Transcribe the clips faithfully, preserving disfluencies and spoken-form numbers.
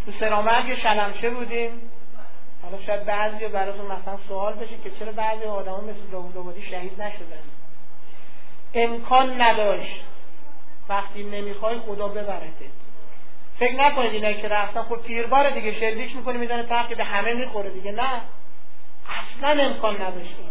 تو سرامرگ شلمچه بودیم. حالا شاید بعضی براتون مثلا سوال بشه که چرا بعضی آدما مثل داوود آبادی شهید نشدن. امکان نداشت. وقتی نمیخوای خدا ببرته. فکر نکنید اینا که رفتن خود تیربار دیگه شلیک میکنه میزنه تق که به همه میخوره دیگه، نه، اصلا امکان نداشتیم.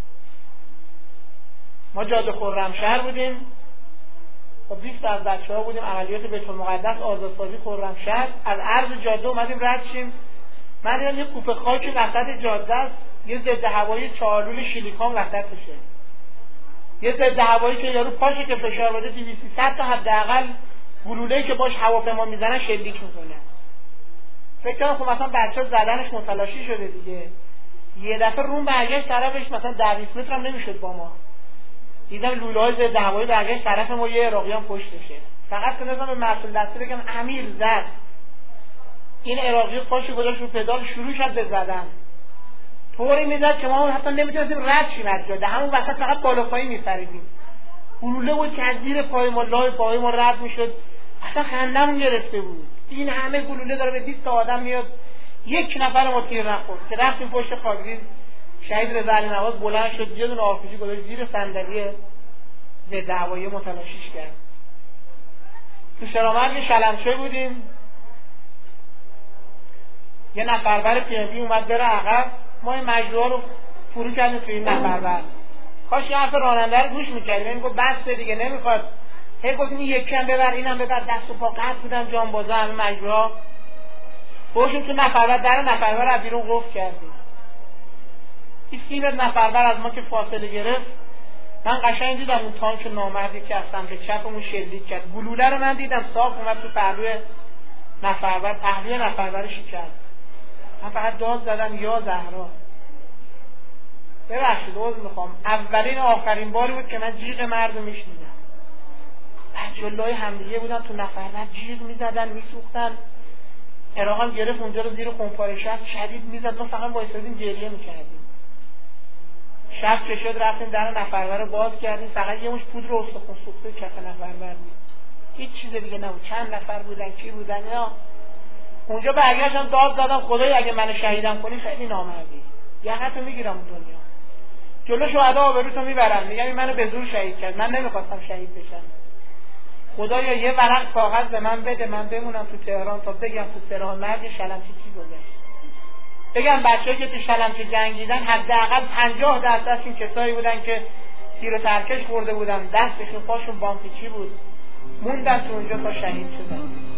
ما جاده خرمشهر بودیم، با بیست از بچه‌ها بودیم، عملیات بیت المقدس آزادسازی خرمشهر. از عرض جاده اومدیم رد شیم، من دیدم یه کوپه خاک وسط جاده است، یه ضد هوایی چهارلول شیلیکون وسطشه، یه ضد هوایی که یارو پاشه که فشار بده دویست سیصد تا حداقل گلوله‌ای که باش هواپیما میزنن شلیک میکنه. فکر کنم خب مثلا بچه‌ها زدنش متلاشی شده دیگه. یه دفعه روم برگشت طرفش مثلا ده بیست متر هم نمیشد با ما. دیدم لوله‌های ضد هوایی برگشت طرف ما، یه عراقیان پشتشه. فقط تونستم به مسئول دستی بگم امیر زد. این عراقی پاشو گذاشت رو پدال، شروع کرد به زدن. طوری میزد که ما حتی نمیتونستیم رد شیم از جاده، همون وسط فقط بالا پایی میپریدیم. گلوله بود که از زیر پای ما، لای پای ما رد میشد. اصلا خندمون گرفته بود. این همه گلوله داره به بیست تا آدم میاد، یک نفر ما تیر نخورد. که رفتیم پشت خاکریز، شهید رضا علی نواز بلند شد، یه دونه آرپیجی گذاشت زیر صندلی ضد هوایی متلاشیش کرد. تو سرامرگ شلمچه بودیم، یه نفربر پی ام بی اومد بره عقب، ما این مجروحا رو فرو کردیم تو این نفربر. کاش یه حرف راننده رو گوش میکردیم، این گفت بس دیگه نمیخواد. هی گفت این یکی هم ببر، اینم ببر، دست و پا قطع بودن جانبازا همه مجروحا. باشیم تو نفربر، در نفربر از بیرون قفل کردیم. این سیم نفربر از ما که فاصله گرفت، من قشنگ دیدم اون تانک نامردی که از سمت چپمون شلیک کرد. گلوله رو من دیدم صاف اومد تو پهلوی نفربر، پهلوی نفربر شکست. من فقط داد زدم یا زهرا. ببخشید عذر میخوام، اولین و آخرین باری بود که من جیغ مرد رو میشنیدم. بچه‌های همدیگه بودن تو نفربر، جیغ میزدن، میسوختن. عراق هم گرفت اونجا رو زیر خمپاره شست شدید میزد، ما فقط وایسادیم گریه میکردیم. شب که شد رفتیم در نفربر رو باز کردیم، فقط یه مش پودر استخوان سوخته کف نفربر بود، هیچ چیز دیگه نبود. چند نفر بودن، کی بودن یا اونجا برگشتم داد زدم خدای اگه منو شهیدم کنی خیلی نامردی، یقتو میگیرم اون دنیا، جلو شهدا آبروتو میبرم، میگم این منو به زور شهید کرد، من نمیخواستم شهید بشم. خدایا یه ورق کاغذ به من بده من بمونم تو تهران تا بگم تو سرامرگ شلمچه چی گذشت. بگم بچه‌ها که تو شلمچه جنگیدن حداقل پنجاه درصدشون کسایی بودن که تیر و ترکش خورده بودن، دستشون پاشون بامپیچی بود، موندن تو اونجا تا شهید شدن.